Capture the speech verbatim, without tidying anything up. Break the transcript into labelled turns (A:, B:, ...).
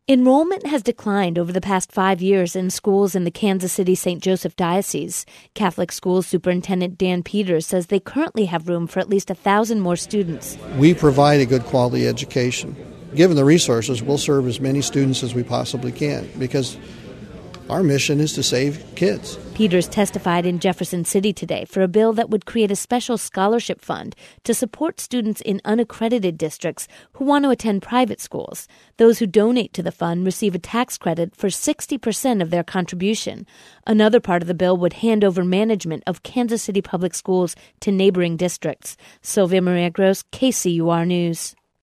A: Enrollment has declined over the past five years in schools in the Kansas City-Saint Joseph Diocese. Catholic Schools Superintendent Dan Peters says they currently have room for at least one thousand more students.
B: We provide a good quality education. Given the resources, we'll serve as many students as we possibly can because our mission is to save kids.
A: Peters testified in Jefferson City today for a bill that would create a special scholarship fund to support students in unaccredited districts who want to attend private schools. Those who donate to the fund receive a tax credit for sixty percent of their contribution. Another part of the bill would hand over management of Kansas City Public Schools to neighboring districts. Sylvia Maria Gross, K C U R News.